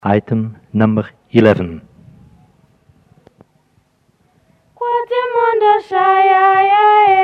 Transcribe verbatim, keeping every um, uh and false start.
Item number eleven. Kwati mondo shaya ya e